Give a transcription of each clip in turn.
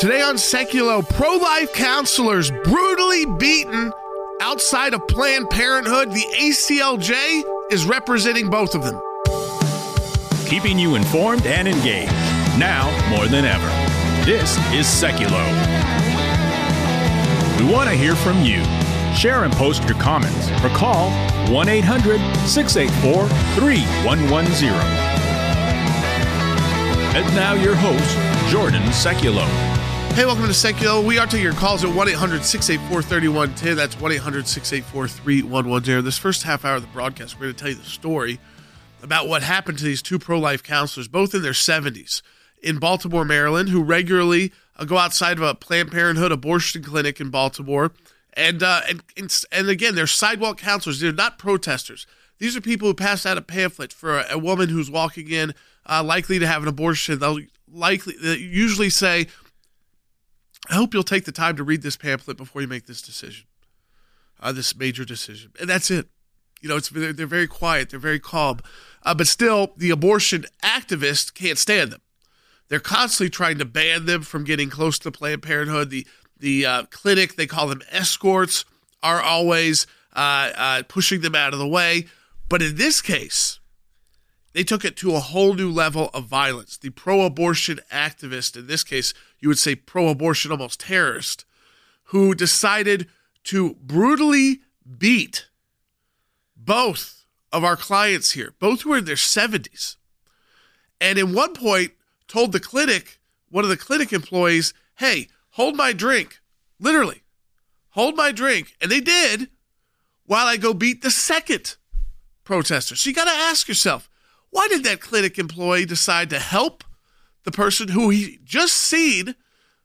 Today on Seculo, pro-life counselors brutally beaten outside of Planned Parenthood. The ACLJ is representing both of them. Keeping you informed and engaged, now more than ever. This is Seculo. We want to hear from you. Share and post your comments or call 1-800-684-3110. And now your host, Jordan Seculo. Hey, welcome to Seculo. We are taking your calls at 1-800-684-3110. That's 1-800-684-3110. This first half hour of the broadcast, we're going to tell you the story about what happened to these two pro-life counselors, both in their 70s, in Baltimore, Maryland, who regularly go outside of a Planned Parenthood abortion clinic in Baltimore. And again, they're sidewalk counselors. They're not protesters. These are people who pass out a pamphlet for a woman who's walking in, likely to have an abortion. They'll usually say, I hope you'll take the time to read this pamphlet before you make this decision, this major decision. And that's it. You know, they're very quiet. They're very calm. But still, the abortion activists can't stand them. They're constantly trying to ban them from getting close to Planned Parenthood. The clinic, they call them escorts, are always pushing them out of the way. But in this case, they took it to a whole new level of violence. The pro-abortion activist, in this case, you would say pro-abortion almost terrorist, who decided to brutally beat both of our clients here, both who are in their 70s. And at one point told the clinic, one of the clinic employees, hey, hold my drink. Literally, hold my drink. And they did while I go beat the second protester. So you got to ask yourself, why did that clinic employee decide to help the person who he just seen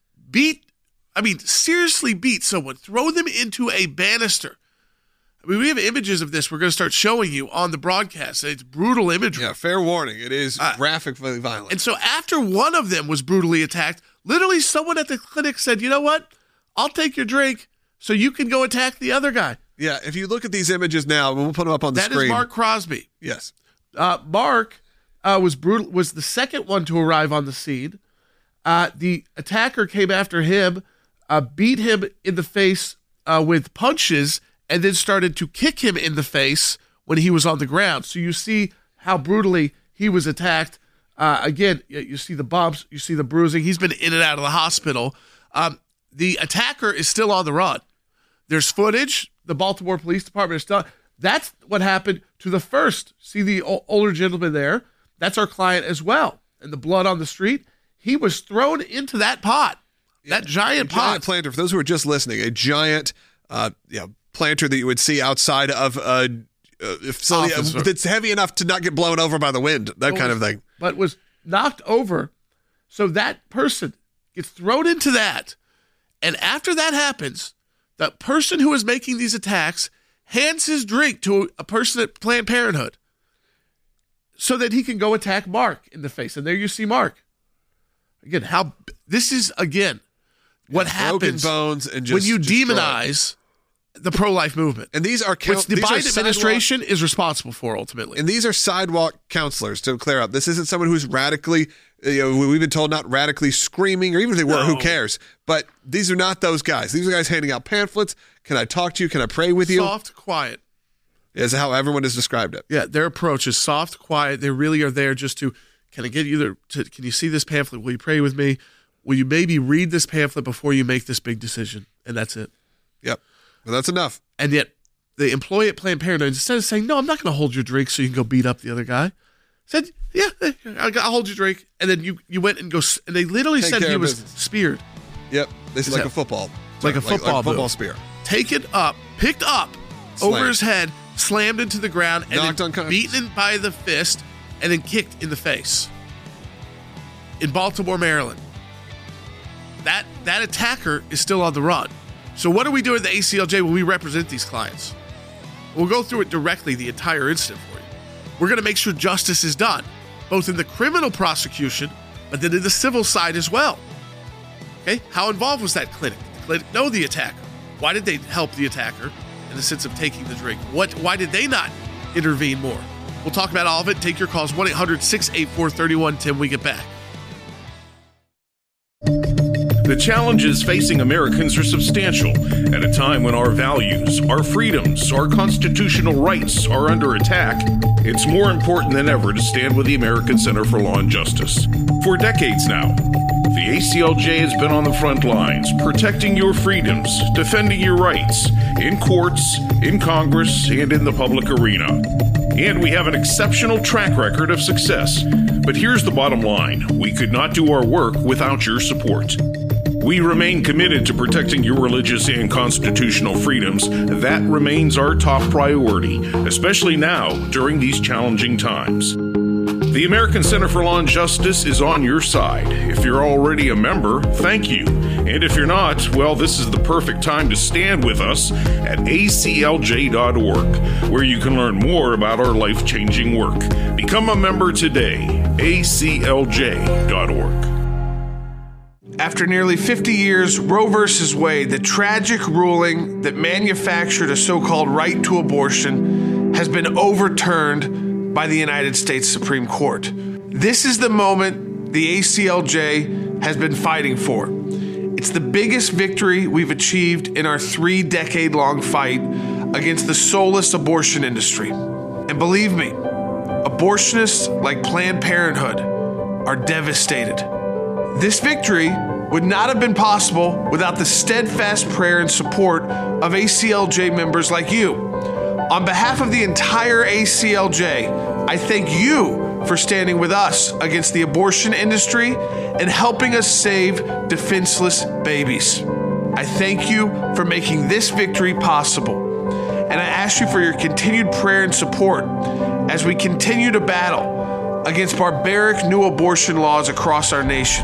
seriously beat someone, throw them into a banister? I mean, we have images of this we're going to start showing you on the broadcast. It's brutal imagery. Yeah, fair warning. It is graphically violent. And so after one of them was brutally attacked, literally someone at the clinic said, you know what? I'll take your drink so you can go attack the other guy. Yeah, if you look at these images now, we'll put them up on the screen. That is Mark Crosby. Yes. Mark was the second one to arrive on the scene. The attacker came after him, beat him in the face with punches, and then started to kick him in the face when he was on the ground. So you see how brutally he was attacked. Again, you see the bumps, you see the bruising. He's been in and out of the hospital. The attacker is still on the run. There's footage. The Baltimore Police Department is still. That's what happened to the first. See the older gentleman there? That's our client as well. And the blood on the street, he was thrown into that pot, that giant pot. Giant planter. For those who are just listening, a giant planter that you would see outside of a facility that's heavy enough to not get blown over by the wind, that kind of thing. But was knocked over. So that person gets thrown into that. And after that happens, the person who is making these attacks hands his drink to a person at Planned Parenthood so that he can go attack Mark in the face. And there you see Mark. Again, what happens bones and just when you demonize the pro-life movement. And these are which the Biden administration is responsible for ultimately. And these are sidewalk counselors, to clear up. This isn't someone who's radically, we've been told, not radically screaming, or even if they were, who cares? But these are not those guys. These are guys handing out pamphlets. Can I talk to you? Can I pray with you? Soft, quiet. Is how everyone has described it. Yeah, their approach is soft, quiet. They really are there just to, can I get you can you see this pamphlet? Will you pray with me? Will you maybe read this pamphlet before you make this big decision? And that's it. Yep. Well, that's enough. And yet, the employee at Planned Parenthood, instead of saying, no, I'm not going to hold your drink so you can go beat up the other guy, said, yeah, I'll hold your drink. And then you went and go, and they literally said he was speared. Yep. This is like a football. Like a football spear. Taken up, picked up over his head, slammed into the ground, and then beaten by the fist, and then kicked in the face. In Baltimore, Maryland. That attacker is still on the run. So what do we do at the ACLJ when we represent these clients? We'll go through it directly, the entire incident for you. We're going to make sure justice is done, both in the criminal prosecution, but then in the civil side as well. Okay? How involved was that clinic? Did the clinic know the attacker? Why did they help the attacker in the sense of taking the drink? Why did they not intervene more? We'll talk about all of it. Take your calls, 1-800-684-3110 when we get back. The challenges facing Americans are substantial at a time when our values, our freedoms, our constitutional rights are under attack. It's more important than ever to stand with the American Center for Law and Justice. For decades now, the ACLJ has been on the front lines, protecting your freedoms, defending your rights, in courts, in Congress, and in the public arena. And we have an exceptional track record of success. But here's the bottom line. We could not do our work without your support. We remain committed to protecting your religious and constitutional freedoms. That remains our top priority, especially now during these challenging times. The American Center for Law and Justice is on your side. If you're already a member, thank you. And if you're not, well, this is the perfect time to stand with us at aclj.org, where you can learn more about our life-changing work. Become a member today, aclj.org. After nearly 50 years, Roe v. Wade, the tragic ruling that manufactured a so-called right to abortion, has been overturned by the United States Supreme Court. This is the moment the ACLJ has been fighting for. It's the biggest victory we've achieved in our 3-decade-long fight against the soulless abortion industry. And believe me, abortionists like Planned Parenthood are devastated. This victory would not have been possible without the steadfast prayer and support of ACLJ members like you. On behalf of the entire ACLJ, I thank you for standing with us against the abortion industry and helping us save defenseless babies. I thank you for making this victory possible. And I ask you for your continued prayer and support as we continue to battle against barbaric new abortion laws across our nation.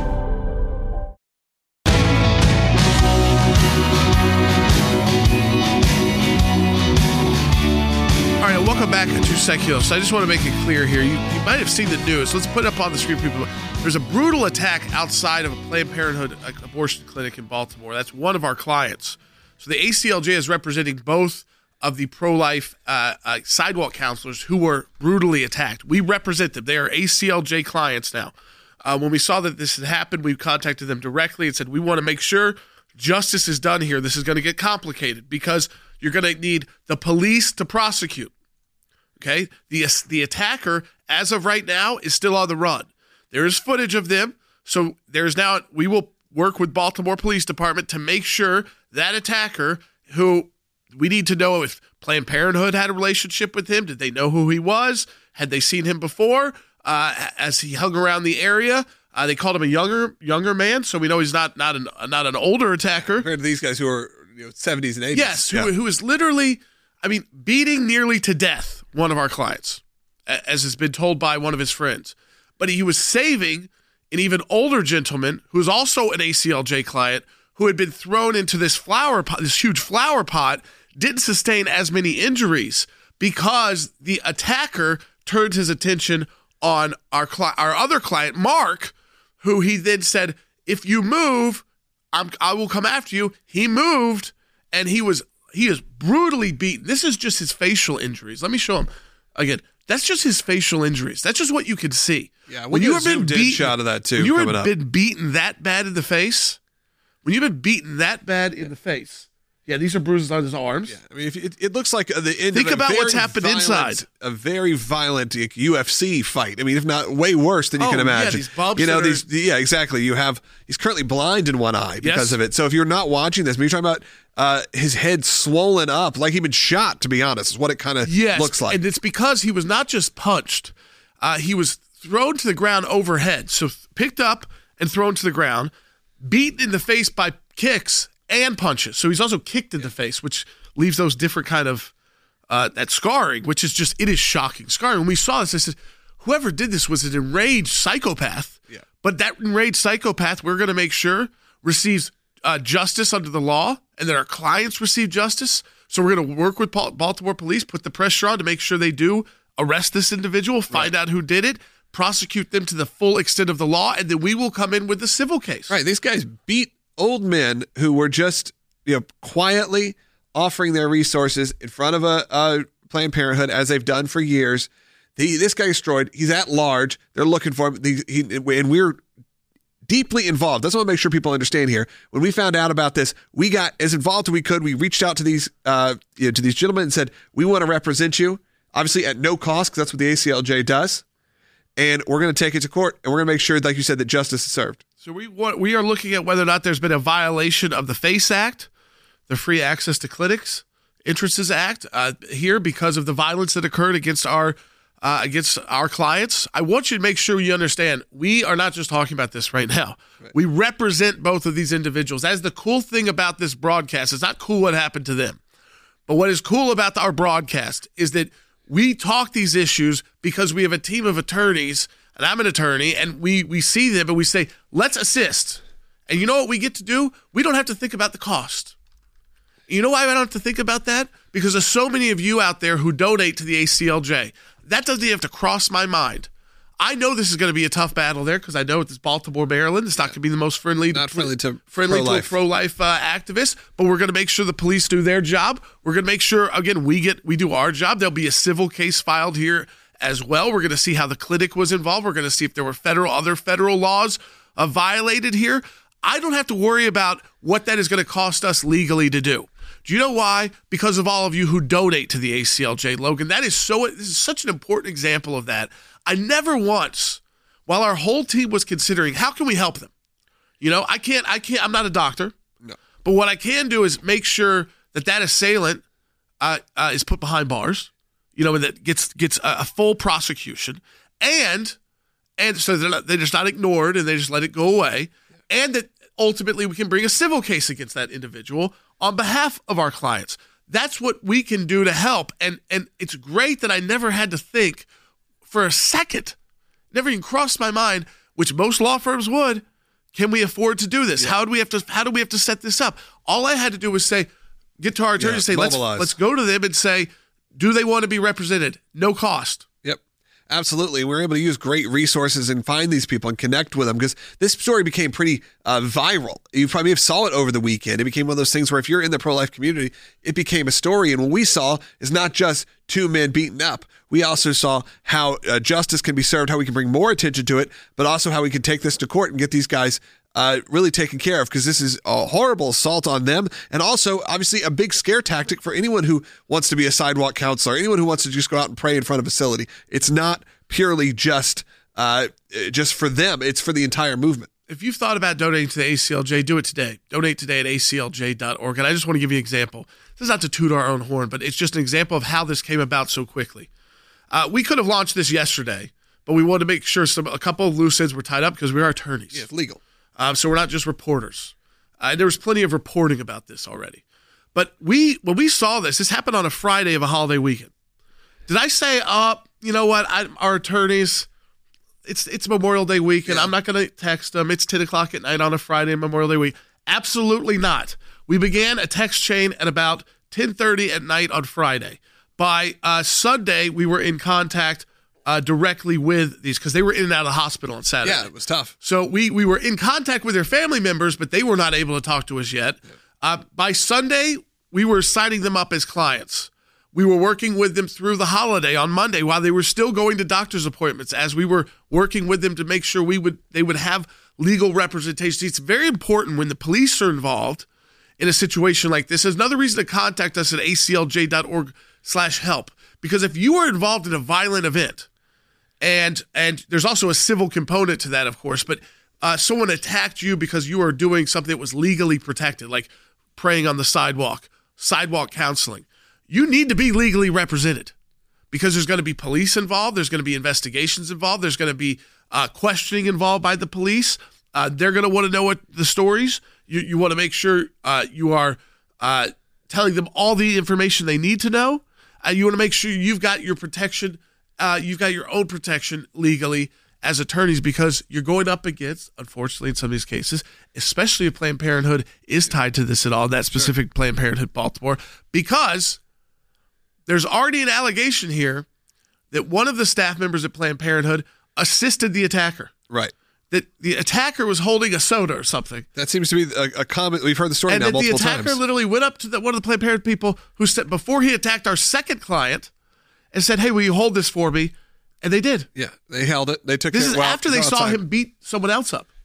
Welcome back to Secular. So I just want to make it clear here. You might have seen the news. Let's put it up on the screen, people. There's a brutal attack outside of a Planned Parenthood abortion clinic in Baltimore. That's one of our clients. So the ACLJ is representing both of the pro-life sidewalk counselors who were brutally attacked. We represent them. They are ACLJ clients now. When we saw that this had happened, we contacted them directly and said, we want to make sure justice is done here. This is going to get complicated because you're going to need the police to prosecute. Okay, the attacker, as of right now, is still on the run. There is footage of them, so we will work with Baltimore Police Department to make sure that attacker, who we need to know if Planned Parenthood had a relationship with him, did they know who he was, had they seen him before, as he hung around the area. They called him a younger man, so we know he's not an older attacker. Compared to these guys who are 70s and 80s. Yes, who is literally, beating nearly to death one of our clients, as has been told by one of his friends. But he was saving an even older gentleman who's also an ACLJ client who had been thrown into this huge flower pot, didn't sustain as many injuries because the attacker turned his attention on our other client, Mark, who he then said, if you move, I will come after you. He moved, and he is brutally beaten. This is just his facial injuries. Let me show him again. That's just his facial injuries. That's just what you can see. Yeah, when you have been beaten, shot of that too. When you have been beaten that bad in the face, yeah, these are bruises on his arms. Yeah, it looks like the end. Think of about what's happened inside. A very violent UFC fight. If not way worse than you can imagine. Yeah, these bumps. Yeah, exactly. He's currently blind in one eye because of it. So if you're not watching this, you're talking about his head swollen up like he'd been shot. To be honest, is what it kind of looks like. And it's because he was not just punched; he was thrown to the ground overhead. So picked up and thrown to the ground, beaten in the face by kicks and punches. So he's also kicked in the face, which leaves those different kind of that scarring, which is just, it is shocking scarring. When we saw this, I said, whoever did this was an enraged psychopath. Yeah. But that enraged psychopath, we're going to make sure receives justice under the law, and that our clients receive justice. So we're going to work with Baltimore Police, put the pressure on to make sure they do arrest this individual, find out who did it, prosecute them to the full extent of the law, and then we will come in with the civil case. Right. These guys beat old men who were just quietly offering their resources in front of a Planned Parenthood, as they've done for years. This guy destroyed. He's at large. They're looking for him. And we're deeply involved. That's what I want to make sure people understand here. When we found out about this, we got as involved as we could. We reached out to these gentlemen and said, we want to represent you, obviously at no cost, because that's what the ACLJ does. And we're going to take it to court, and we're going to make sure, like you said, that justice is served. So we are looking at whether or not there's been a violation of the FACE Act, the Free Access to Clinics Entrances Act, here because of the violence that occurred against our clients. I want you to make sure you understand, we are not just talking about this right now. Right. We represent both of these individuals. That's the cool thing about this broadcast. It's not cool what happened to them. But what is cool about our broadcast is that we talk these issues because we have a team of attorneys, and I'm an attorney, and we see them and we say, let's assist. And you know what we get to do? We don't have to think about the cost. You know why I don't have to think about that? Because there's so many of you out there who donate to the ACLJ. That doesn't even have to cross my mind. I know this is going to be a tough battle there because I know it's Baltimore, Maryland. It's not going to be the most friendly to pro-life activists, but we're going to make sure the police do their job. We're going to make sure, again, we do our job. There'll be a civil case filed here as well. We're going to see how the clinic was involved. We're going to see if there were other federal laws violated here. I don't have to worry about what that is going to cost us legally to do. Do you know why? Because of all of you who donate to the ACLJ, Logan. This is such an important example of that. I never once, while our whole team was considering, how can we help them? You know, I can't, I'm not a doctor. No. But what I can do is make sure that assailant is put behind bars, you know, and that gets a full prosecution. And so they're just not ignored and they just let it go away. And that ultimately we can bring a civil case against that individual on behalf of our clients. That's what we can do to help. And it's great that I never had to think for a second, never even crossed my mind, which most law firms would. Can we afford to do this? Yeah. How do we have to set this up? All I had to do was get to our attorney and say, let's go to them and say, do they want to be represented? No cost. Yep. Absolutely. We're able to use great resources and find these people and connect with them because this story became pretty viral. You probably saw it over the weekend. It became one of those things where if you're in the pro-life community, it became a story. And what we saw is not just two men beaten up. We also saw how justice can be served, how we can bring more attention to it, but also how we can take this to court and get these guys really taken care of because this is a horrible assault on them and also obviously a big scare tactic for anyone who wants to be a sidewalk counselor, anyone who wants to just go out and pray in front of a facility. It's not purely just for them. It's for the entire movement. If you've thought about donating to the ACLJ, do it today. Donate today at aclj.org. And I just want to give you an example. This is not to toot our own horn, but it's just an example of how this came about so quickly. We could have launched this yesterday, but we wanted to make sure a couple of loose ends were tied up because we are attorneys. Yeah, it's legal. So we're not just reporters. There was plenty of reporting about this already. But when we saw this happened on a Friday of a holiday weekend. Did I say, you know what, our attorneys, it's Memorial Day weekend. Yeah. I'm not going to text them. It's 10 o'clock at night on a Friday, Memorial Day week. Absolutely not. We began a text chain at about 10:30 at night on Friday. By Sunday, we were in contact directly with these because they were in and out of the hospital on Saturday. Yeah, it was tough. So we were in contact with their family members, but they were not able to talk to us yet. Yeah. By Sunday, we were signing them up as clients. We were working with them through the holiday on Monday while they were still going to doctor's appointments as we were working with them to make sure they would have legal representation. It's very important when the police are involved in a situation like this. There's another reason to contact us at aclj.org/help. Because if you are involved in a violent event, and there's also a civil component to that, of course, but someone attacked you because you are doing something that was legally protected, like praying on the sidewalk counseling, you need to be legally represented because there's going to be police involved. There's going to be investigations involved. There's going to be questioning involved by the police. They're going to want to know what the stories. You want to make sure you are telling them all the information they need to know. You want to make sure you've got your protection. You've got your own protection legally as attorneys because you're going up against, unfortunately, in some of these cases, especially if Planned Parenthood is tied to this at all, that specific Planned Parenthood Baltimore, because there's already an allegation here that one of the staff members at Planned Parenthood assisted the attacker. Right. That the attacker was holding a soda or something. That seems to be a comment. We've heard the story now multiple times. And the attacker literally went up to one of the Planned Parenthood people who said, before he attacked our second client, and said, hey, will you hold this for me? And they did. Yeah, they held it. They took this is after they saw him beat someone else up. Yeah,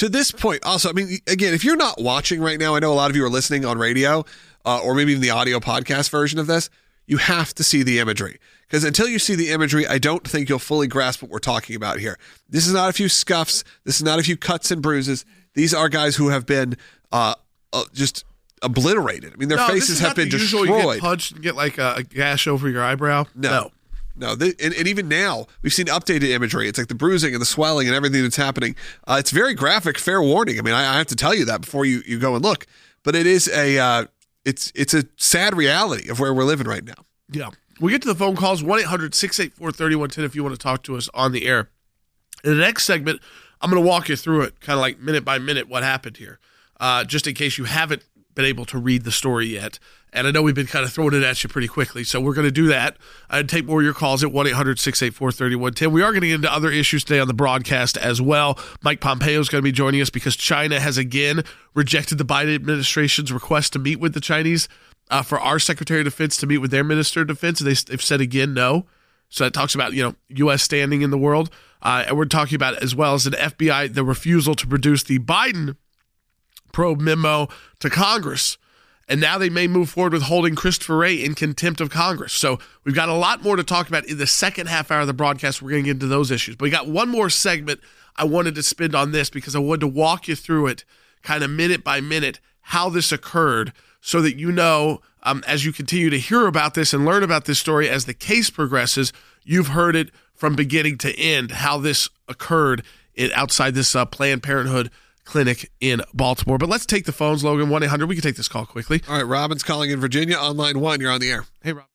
to this point, also, I mean, again, if you're not watching right now, I know a lot of you are listening on radio or maybe even the audio podcast version of this, you have to see the imagery. Because until you see the imagery, I don't think you'll fully grasp what we're talking about here. This is not a few scuffs. This is not a few cuts and bruises. These are guys who have been just obliterated. I mean, their faces have been destroyed. You get punched and get like a gash over your eyebrow. No. And even now, we've seen updated imagery. It's like the bruising and the swelling and everything that's happening. It's very graphic, fair warning. I mean, I have to tell you that before you go and look. But it is it's a sad reality of where we're living right now. Yeah. We get to the phone calls, 1-800-684-3110 if you want to talk to us on the air. In the next segment, I'm going to walk you through it, kind of like minute by minute what happened here, just in case you haven't been able to read the story yet. And I know we've been kind of throwing it at you pretty quickly, so we're going to do that and take more of your calls at 1-800-684-3110. We are going to get into other issues today on the broadcast as well. Mike Pompeo is going to be joining us because China has again rejected the Biden administration's request to meet with the Chinese for our Secretary of Defense to meet with their Minister of Defense. They've said again no. So that talks about, U.S. standing in the world. And we're talking about, as well as an FBI, the refusal to produce the Biden probe memo to Congress. And now they may move forward with holding Christopher Wray in contempt of Congress. So we've got a lot more to talk about in the second half hour of the broadcast. We're going to get into those issues. But we got one more segment I wanted to spend on this because I wanted to walk you through it kind of minute by minute, how this occurred, so that as you continue to hear about this and learn about this story as the case progresses, you've heard it from beginning to end, how this occurred outside this Planned Parenthood clinic in Baltimore. But let's take the phones, Logan, 1-800. We can take this call quickly. All right, Robin's calling in Virginia on line 1. You're on the air. Hey, Rob.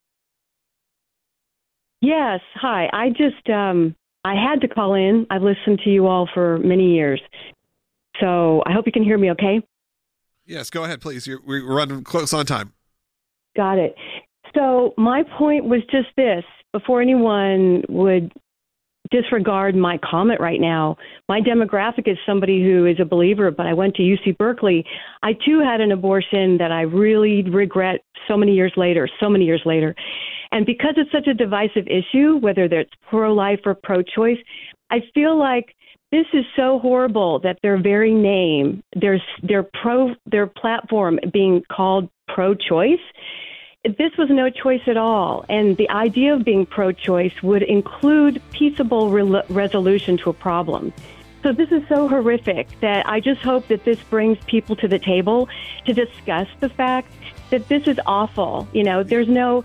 Yes, hi. I just, I had to call in. I've listened to you all for many years. So I hope you can hear me okay. Yes, go ahead, please. We're running close on time. Got it. So my point was just this. Before anyone would disregard my comment right now, my demographic is somebody who is a believer, but I went to UC Berkeley. I, too, had an abortion that I really regret so many years later. And because it's such a divisive issue, whether it's pro-life or pro-choice, I feel like this is so horrible that their very name, their platform being called pro-choice, this was no choice at all. And the idea of being pro-choice would include peaceable resolution to a problem. So this is so horrific that I just hope that this brings people to the table to discuss the fact that this is awful. There's no,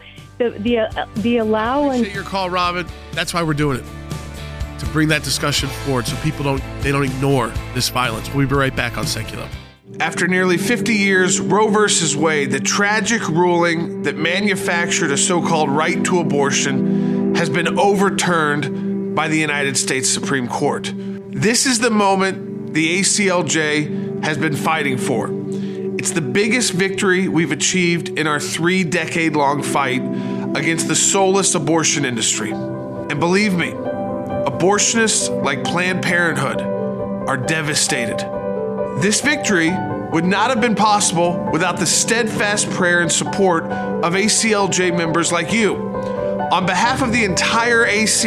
the allowance. Appreciate your call, Robin. That's why we're doing it, to bring that discussion forward so people don't ignore this violence. We'll be right back on Secular. After nearly 50 years, Roe v. Wade, the tragic ruling that manufactured a so-called right to abortion, has been overturned by the United States Supreme Court. This is the moment the ACLJ has been fighting for. It's the biggest victory we've achieved in our 3-decade-long fight against the soulless abortion industry. And believe me, abortionists like Planned Parenthood are devastated. This victory would not have been possible without the steadfast prayer and support of ACLJ members like you. On behalf of the entire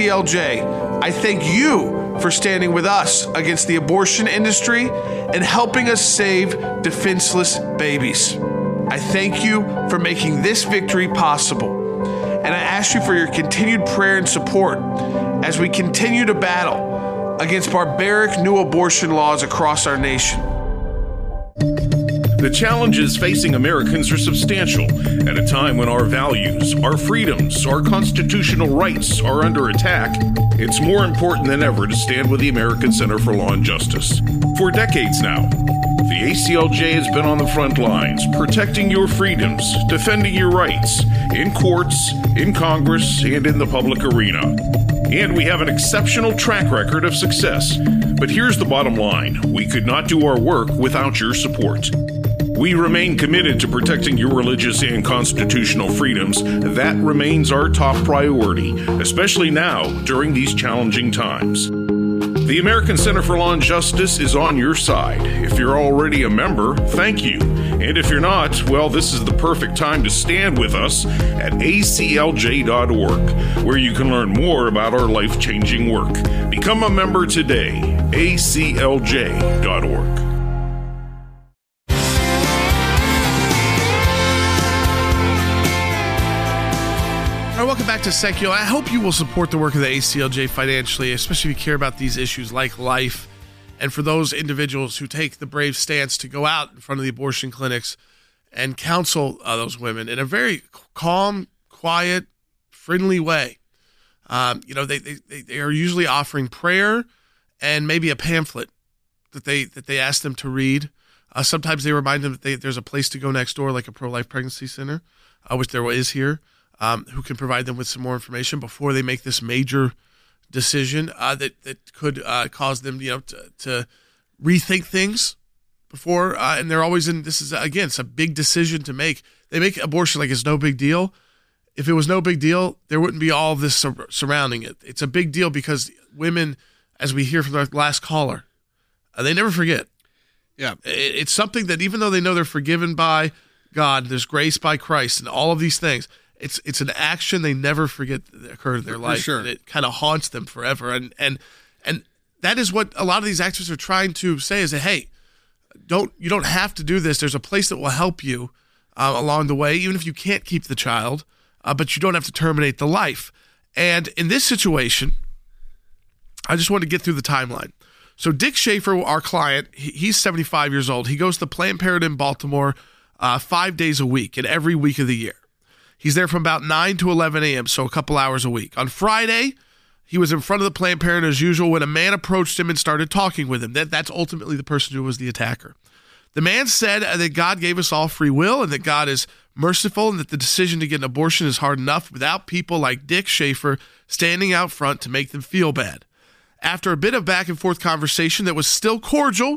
ACLJ, I thank you for standing with us against the abortion industry and helping us save defenseless babies. I thank you for making this victory possible. And I ask you for your continued prayer and support as we continue to battle against barbaric new abortion laws across our nation. The challenges facing Americans are substantial at a time when our values, our freedoms, our constitutional rights are under attack. It's more important than ever to stand with the American Center for Law and Justice. For decades now, the ACLJ has been on the front lines, protecting your freedoms, defending your rights, in courts, in Congress, and in the public arena. And we have an exceptional track record of success. But here's the bottom line. We could not do our work without your support. We remain committed to protecting your religious and constitutional freedoms. That remains our top priority, especially now during these challenging times. The American Center for Law and Justice is on your side. If you're already a member, thank you. And if you're not, well, this is the perfect time to stand with us at aclj.org, where you can learn more about our life-changing work. Become a member today aclj.org. All right, welcome back to Secular. I hope you will support the work of the ACLJ financially, especially if you care about these issues like life. And for those individuals who take the brave stance to go out in front of the abortion clinics and counsel those women in a very calm, quiet, friendly way. They are usually offering prayer and maybe a pamphlet that they ask them to read. Sometimes they remind them that there's a place to go next door, like a pro-life pregnancy center, which there is here. Who can provide them with some more information before they make this major decision that could cause them, to rethink things before. And they're always in. This is again, it's a big decision to make. They make abortion like it's no big deal. If it was no big deal, there wouldn't be all of this surrounding it. It's a big deal because women, as we hear from the last caller, they never forget. Yeah, it's something that even though they know they're forgiven by God, there's grace by Christ, and all of these things. It's an action they never forget that occurred in their life. Sure. And it kind of haunts them forever. And that is what a lot of these activists are trying to say is that, hey, you don't have to do this. There's a place that will help you along the way, even if you can't keep the child, but you don't have to terminate the life. And in this situation, I just want to get through the timeline. So Dick Schaefer, our client, he's 75 years old. He goes to Planned Parenthood in Baltimore 5 days a week and every week of the year. He's there from about 9 to 11 a.m., so a couple hours a week. On Friday, he was in front of the Planned Parenthood as usual when a man approached him and started talking with him. That's ultimately the person who was the attacker. The man said that God gave us all free will and that God is merciful and that the decision to get an abortion is hard enough without people like Dick Schaefer standing out front to make them feel bad. After a bit of back and forth conversation that was still cordial,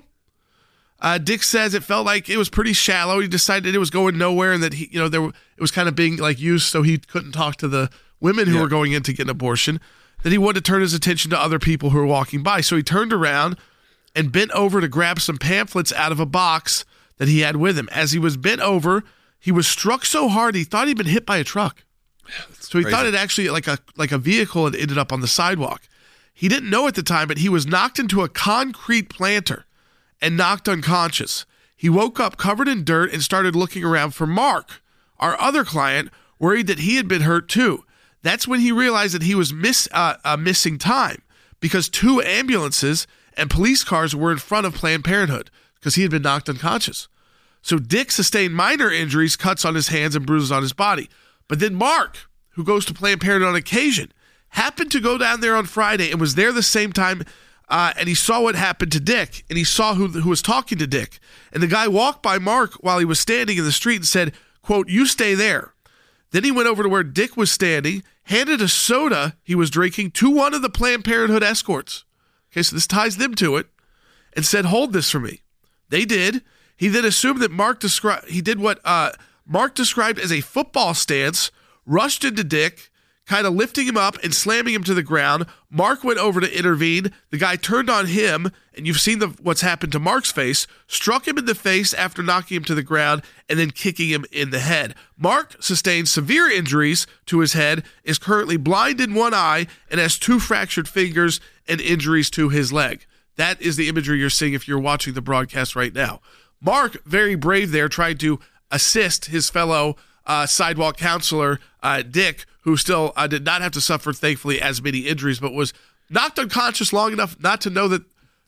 Dick says it felt like it was pretty shallow. He decided it was going nowhere and that it was kind of being like used so he couldn't talk to the women who were going in to get an abortion, that he wanted to turn his attention to other people who were walking by. So he turned around and bent over to grab some pamphlets out of a box that he had with him. As he was bent over, he was struck so hard he thought he'd been hit by a truck. So he thought it actually like a vehicle had ended up on the sidewalk. He didn't know at the time, but he was knocked into a concrete planter and knocked unconscious. He woke up covered in dirt and started looking around for Mark, our other client, worried that he had been hurt too. That's when he realized that he was missing time because 2 ambulances and police cars were in front of Planned Parenthood because he had been knocked unconscious. So Dick sustained minor injuries, cuts on his hands and bruises on his body. But then Mark, who goes to Planned Parenthood on occasion, happened to go down there on Friday and was there the same time. And he saw what happened to Dick, and he saw who was talking to Dick. And the guy walked by Mark while he was standing in the street and said, quote, "You stay there." Then he went over to where Dick was standing, handed a soda he was drinking to one of the Planned Parenthood escorts. Okay, so this ties them to it, and said, "Hold this for me." They did. He then assumed that Mark did what Mark described as a football stance, rushed into Dick, kind of lifting him up and slamming him to the ground. Mark went over to intervene. The guy turned on him, and you've seen what's happened to Mark's face, struck him in the face after knocking him to the ground and then kicking him in the head. Mark sustained severe injuries to his head, is currently blind in one eye, and has 2 fractured fingers and injuries to his leg. That is the imagery you're seeing if you're watching the broadcast right now. Mark, very brave there, tried to assist his fellow sidewalk counselor, Dick, who still did not have to suffer, thankfully, as many injuries, but was knocked unconscious long enough not to know that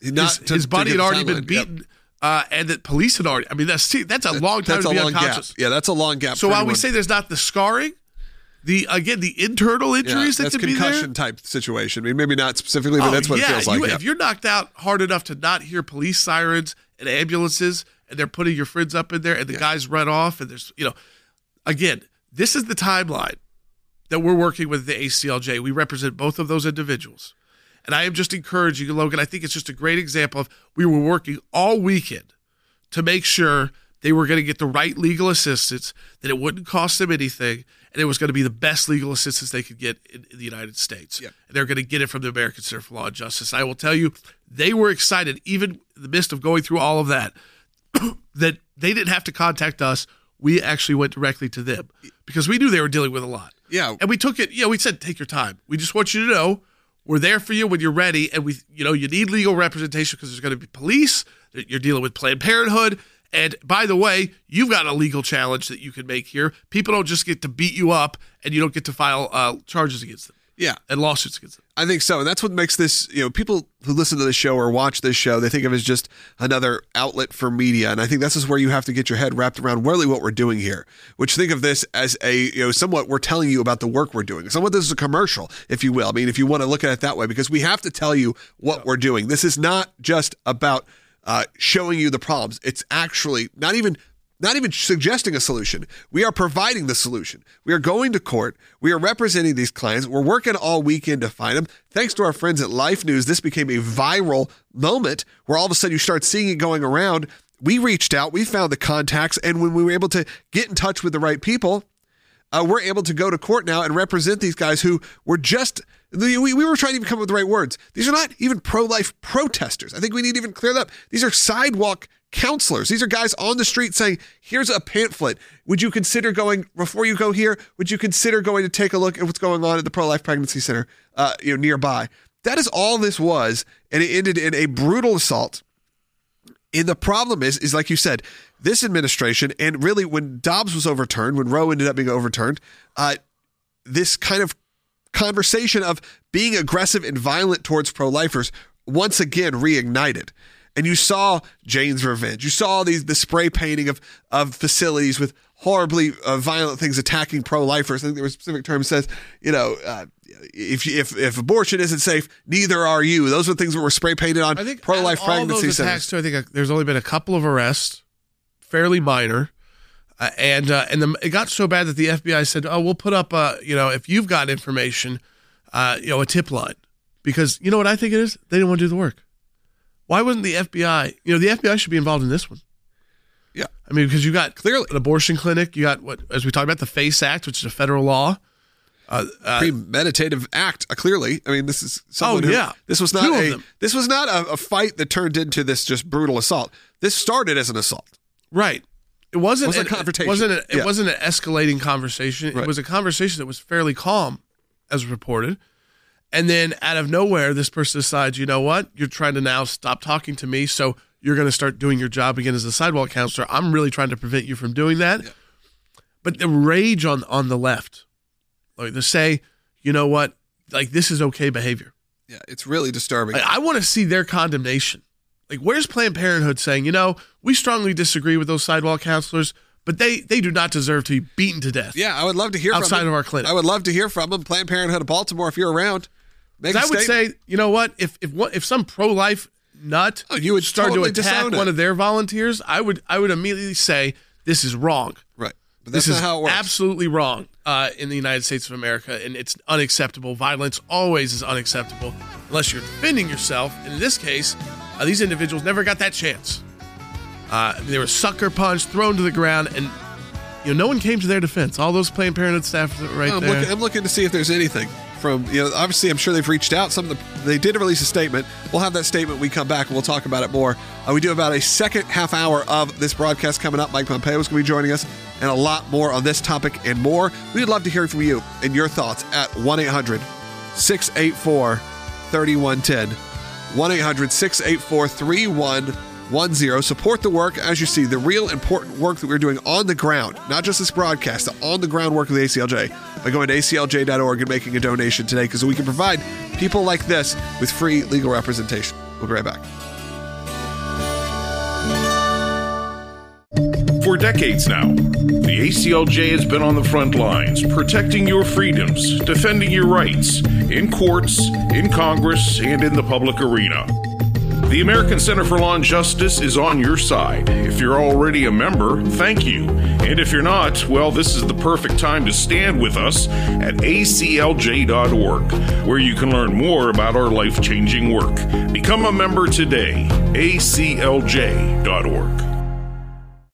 his buddy had already been beaten, and that police had already. I mean, that's a long time to be unconscious. Gap. Yeah, that's a long gap. So while we say there's not the scarring, the internal injuries that could be there. That's concussion type situation. I mean, maybe not specifically, but that's what it feels like. If you're knocked out hard enough to not hear police sirens and ambulances, and they're putting your friends up in there, and the guys run off, and there's, again, this is the timeline that we're working with the ACLJ. We represent both of those individuals. And I am just encouraging you, Logan. I think it's just a great example of we were working all weekend to make sure they were going to get the right legal assistance, that it wouldn't cost them anything, and it was going to be the best legal assistance they could get in the United States. Yep. And they're going to get it from the American Center for Law and Justice. I will tell you, they were excited, even in the midst of going through all of that, that they didn't have to contact us. We actually went directly to them because we knew they were dealing with a lot. Yeah. And we took it, we said, take your time. We just want you to know We're there for you when you're ready, and you need legal representation because there's going to be police. You're dealing with Planned Parenthood, and by the way, you've got a legal challenge that you can make here. People don't just get to beat you up, and you don't get to file charges against them. Yeah, and lawsuits against them. I think so, and that's what makes this. People who listen to this show or watch this show, they think of it as just another outlet for media, and I think this is where you have to get your head wrapped around really what we're doing here. Which think of this as a somewhat we're telling you about the work we're doing. Somewhat this is a commercial, if you will. I mean, if you want to look at it that way, because we have to tell you what we're doing. This is not just about showing you the problems. It's actually not even suggesting a solution. We are providing the solution. We are going to court. We are representing these clients. We're working all weekend to find them. Thanks to our friends at Life News, this became a viral moment where all of a sudden you start seeing it going around. We reached out. We found the contacts. And when we were able to get in touch with the right people, we're able to go to court now and represent these guys who were just... We were trying to even come up with the right words. These are not even pro-life protesters. I think we need to even clear that up. These are sidewalk counselors. These are guys on the street saying, here's a pamphlet. Would you consider going, before you go here, would you consider going to take a look at what's going on at the pro-life pregnancy center nearby? That is all this was, and it ended in a brutal assault. And the problem is like you said, this administration, and really when Dobbs was overturned, when Roe ended up being overturned, this kind of conversation of being aggressive and violent towards pro-lifers once again reignited. And you saw Jane's Revenge. You saw the spray painting of facilities with horribly violent things attacking pro-lifers. I think there was a specific term that says, if abortion isn't safe, neither are you. Those are the things that were spray painted on pro-life pregnancy centers. Too, I think there's only been a couple of arrests, fairly minor. And it got so bad that the FBI said, "Oh, we'll put up, if you've got information, a tip line." Because you know what I think it is? They didn't want to do the work. Why wasn't the FBI? The FBI should be involved in this one. Yeah, I mean, because you got clearly an abortion clinic. You got as we talked about, the FACE Act, which is a federal law. Premeditative act. Clearly, I mean, this is someone This was not a fight that turned into this just brutal assault. This started as an assault. Right. It wasn't a confrontation. It wasn't an escalating conversation. Right. It was a conversation that was fairly calm, as reported. And then out of nowhere, this person decides, you know what? You're trying to now stop talking to me, so you're going to start doing your job again as a sidewalk counselor. I'm really trying to prevent you from doing that. Yeah. But the rage on the left, like to say, you know what? Like, this is okay behavior. Yeah, it's really disturbing. I want to see their condemnation. Like, where's Planned Parenthood saying, we strongly disagree with those sidewalk counselors, but they do not deserve to be beaten to death. Yeah, I would love to hear outside of our clinic. I would love to hear from them. Planned Parenthood of Baltimore, if you're around, make a I statement. would say, you know what? If some pro-life nut you would start totally to attack one of their volunteers, I would immediately say this is wrong. Right. But that's this not is how it works. Absolutely wrong in the United States of America, and it's unacceptable. Violence always is unacceptable unless you're defending yourself. And in this case, these individuals never got that chance. They were sucker punched, thrown to the ground, and no one came to their defense. All those Planned Parenthood staff that were right there. I'm looking to see if there's anything from, obviously I'm sure they've reached out. They did release a statement. We'll have that statement when we come back and we'll talk about it more. We do about a second half hour of this broadcast coming up. Mike Pompeo is going to be joining us and a lot more on this topic and more. We'd love to hear from you and your thoughts at 1-800-684-3110. 1-800-684-3110. Support the work, as you see, the real important work that we're doing on the ground, not just this broadcast, the on-the-ground work of the ACLJ, by going to aclj.org and making a donation today, because we can provide people like this with free legal representation. We'll be right back. For decades now, the ACLJ has been on the front lines, protecting your freedoms, defending your rights, in courts, in Congress, and in the public arena. The American Center for Law and Justice is on your side. If you're already a member, thank you. And if you're not, well, this is the perfect time to stand with us at aclj.org, where you can learn more about our life-changing work. Become a member today, aclj.org.